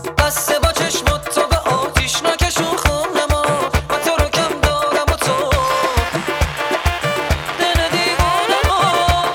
بسته با چشمات تو به آتیش نکشون خونما، من تو رو کم دارم و تو دل دیوانما.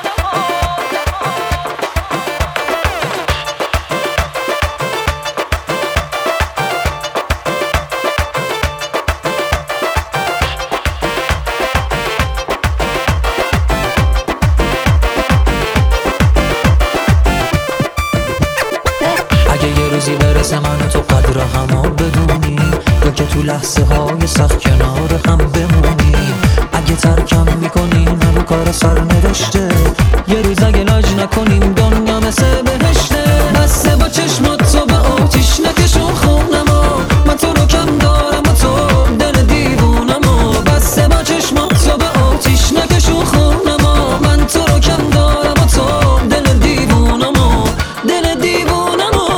اگه یه روزی برسه من و تو قدر همو بدونیم، یا که تو لحظه های سخت کنار هم بمونیم. اگه ترکم میکنی نبو کار سر نوشته، یه روز اگه لاج نکنیم دنیا مثل بهشته. بسته با چشمات تو به آتیش نکشون خونما، من تو رو کم دارم و تو دل دیوونمو. بسته با چشمات تو به آتیش نکشون خونما، من تو رو کم دارم و تو دل دیوونمو، دل دیوونمو.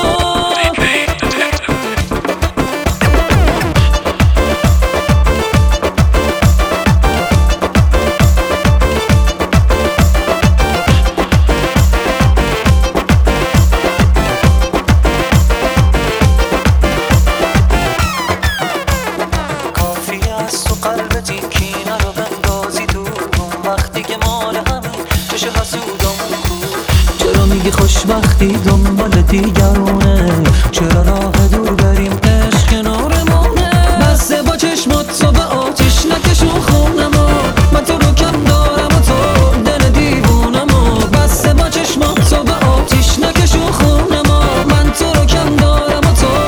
کافی است تو قلبت این کینه رو بندازی دور، اون وقتی که مال همین چش حسودامون کور. چرا میگی خوشبختی دنبال دیگرونه، چرا راه دور بریم عشق کنارمونه. بسته با چشمات تو به آتیش نکشون خونما، من تو رو کم دارم و تو دل دیوونمو. بسته با چشمات تو به آتیش نکشون خونما، من تو رو کم دارم و تو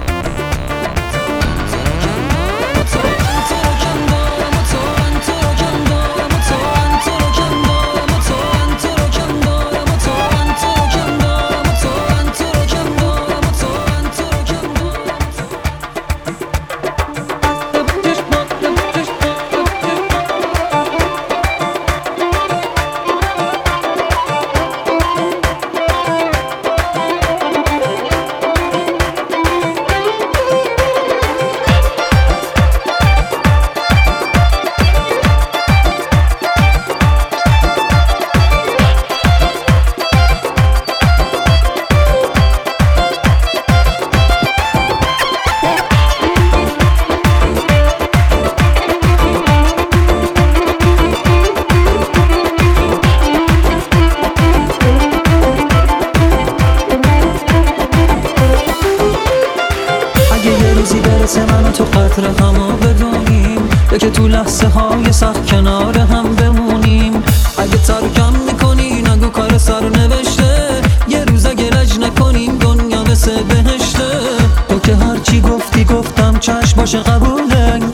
برسه من و تو قدر همو بدونیم، یا که تو لحظه های سخت کنار هم بمونیم. اگه ترکم میکنی نگو کار سر نوشته، یه روز اگه لج نکنیم دنیا مثل بهشته. تو که هرچی گفتی گفتم چشم باشه قبوله،